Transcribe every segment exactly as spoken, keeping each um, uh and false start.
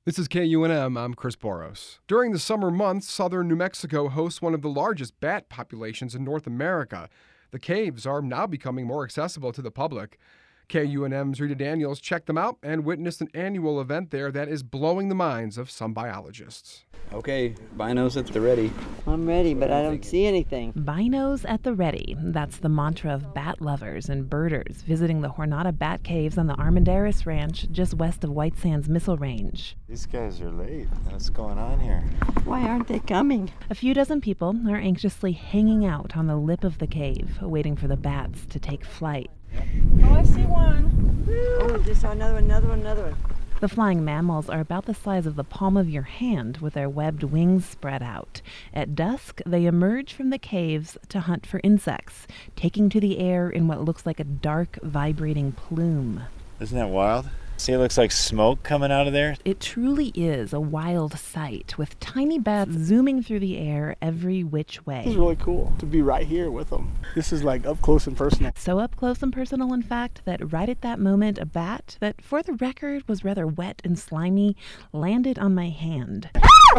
This is K U N M. I'm Chris Boros. During the summer months, southern New Mexico hosts one of the largest bat populations in North America. The caves are now becoming more accessible to the public. K U N M's Rita Daniels checked them out and witnessed an annual event there that is blowing the minds of some biologists. Okay, binos at the ready. I'm ready, but I don't see anything. Binos at the ready. That's the mantra of bat lovers and birders visiting the Jornada Bat Caves on the Armendaris Ranch just west of White Sands Missile Range. These guys are late. What's going on here? Why aren't they coming? A few dozen people are anxiously hanging out on the lip of the cave, waiting for the bats to take flight. Oh, I see one. Oh, just saw another one, another one, another one. The flying mammals are about the size of the palm of your hand with their webbed wings spread out. At dusk, they emerge from the caves to hunt for insects, taking to the air in what looks like a dark, vibrating plume. Isn't that wild? See, it looks like smoke coming out of there. It truly is a wild sight, with tiny bats zooming through the air every which way. This is really cool to be right here with them. This is like up close and personal. So up close and personal, in fact, that right at that moment, a bat that, for the record, was rather wet and slimy, landed on my hand.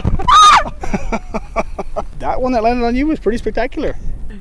That one that landed on you was pretty spectacular.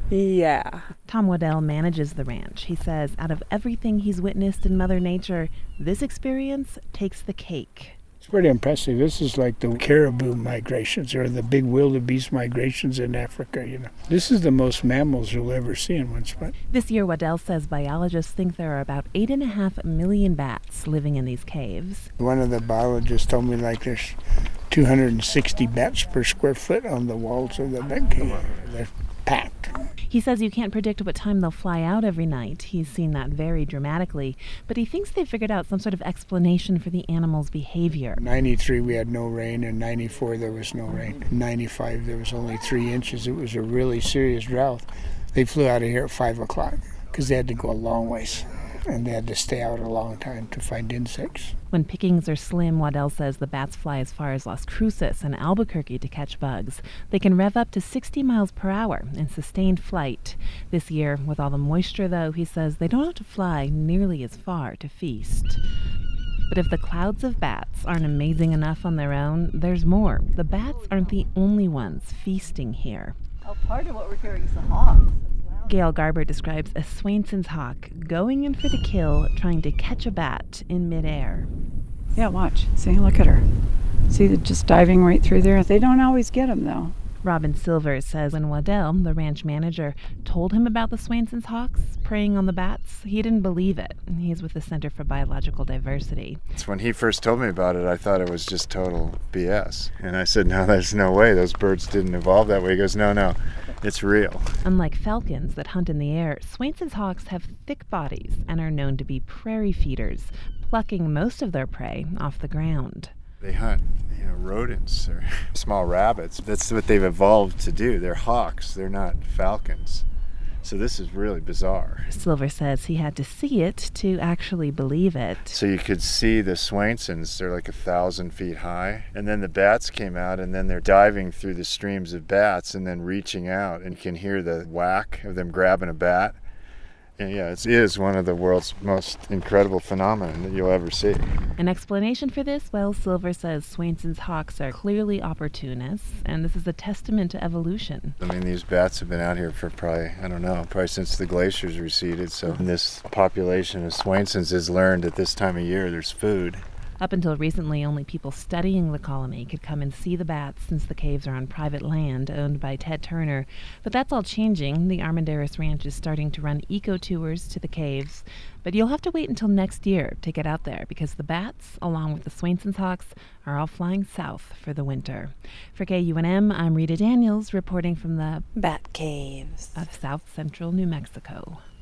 Yeah. Tom Waddell manages the ranch. He says out of everything he's witnessed in Mother Nature, this experience takes the cake. It's pretty impressive. This is like the caribou migrations or the big wildebeest migrations in Africa, you know. This is the most mammals you'll ever see in one spot. This year, Waddell says biologists think there are about eight and a half million bats living in these caves. One of the biologists told me like there's two hundred sixty bats per square foot on the walls of the bat cave. They're packed. He says you can't predict what time they'll fly out every night. He's seen that vary dramatically, but he thinks they've figured out some sort of explanation for the animal's behavior. ninety-three we had no rain, and ninety-four there was no rain. ninety-five there was only three inches. It was a really serious drought. They flew out of here at five o'clock because they had to go a long ways, and they had to stay out a long time to find insects. When pickings are slim, Waddell says the bats fly as far as Las Cruces and Albuquerque to catch bugs. They can rev up to sixty miles per hour in sustained flight. This year, with all the moisture, though, he says they don't have to fly nearly as far to feast. But if the clouds of bats aren't amazing enough on their own, there's more. The bats aren't the only ones feasting here. Oh, part of what we're hearing is the hawks. Gail Garber describes a Swainson's hawk going in for the kill, trying to catch a bat in midair. Yeah, watch. See, look at her. See, they're just diving right through there. They don't always get them, though. Robin Silver says when Waddell, the ranch manager, told him about the Swainson's hawks preying on the bats, he didn't believe it. He's with the Center for Biological Diversity. It's when he first told me about it, I thought it was just total B S. And I said, no, there's no way. Those birds didn't evolve that way. He goes, no, no, it's real. Unlike falcons that hunt in the air, Swainson's hawks have thick bodies and are known to be prairie feeders, plucking most of their prey off the ground. They hunt, you know, rodents or small rabbits. That's what they've evolved to do. They're hawks. They're not falcons. So this is really bizarre. Silver says he had to see it to actually believe it. So you could see the Swainsons. They're like a thousand feet high. And then the bats came out, and then they're diving through the streams of bats and then reaching out. And you can hear the whack of them grabbing a bat. And yeah, it is one of the world's most incredible phenomena that you'll ever see. An explanation for this? Well, Silver says Swainson's hawks are clearly opportunists, and this is a testament to evolution. I mean, these bats have been out here for probably, I don't know, probably since the glaciers receded. So this population of Swainsons has learned at this time of year there's food. Up until recently, only people studying the colony could come and see the bats since the caves are on private land owned by Ted Turner. But that's all changing. The Armendaris Ranch is starting to run eco-tours to the caves. But you'll have to wait until next year to get out there because the bats, along with the Swainson's hawks, are all flying south for the winter. For K U N M, I'm Rita Daniels reporting from the Bat Caves of South Central New Mexico.